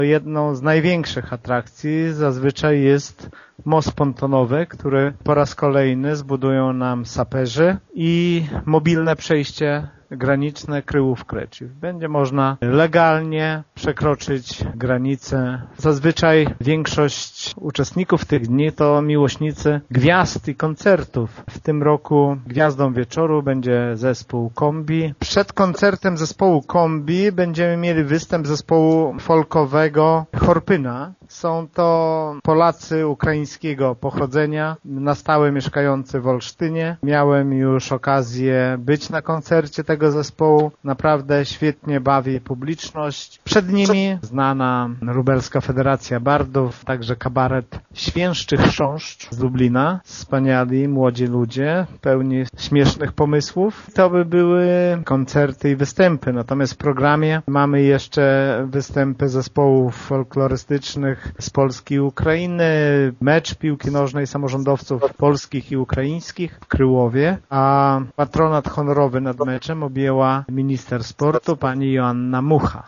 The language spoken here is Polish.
Jedną z największych atrakcji zazwyczaj jest most pontonowy, który po raz kolejny zbudują nam saperzy i mobilne przejście graniczne Kryłów-Kreciw. Będzie można legalnie przekroczyć granicę. Zazwyczaj większość uczestników tych dni to miłośnicy gwiazd i koncertów. W tym roku gwiazdą wieczoru będzie zespół Kombi. Przed koncertem zespołu Kombi będziemy mieli występ zespołu folkowego Chorpyna. Są to Polacy ukraińskiego pochodzenia, na stałe mieszkający w Olsztynie. Miałem już okazję być na koncercie tego zespołu. Naprawdę świetnie bawi publiczność. Przed nimi znana Lubelska Federacja Bardów, także kabaret Świężczych Chrząszcz z Lublina. Wspaniali młodzi ludzie, pełni śmiesznych pomysłów. To by były koncerty i występy. Natomiast w programie mamy jeszcze występy zespołów folklorystycznych z Polski i Ukrainy, mecz piłki nożnej samorządowców polskich i ukraińskich w Kryłowie, a patronat honorowy nad meczem objęła minister sportu pani Joanna Mucha.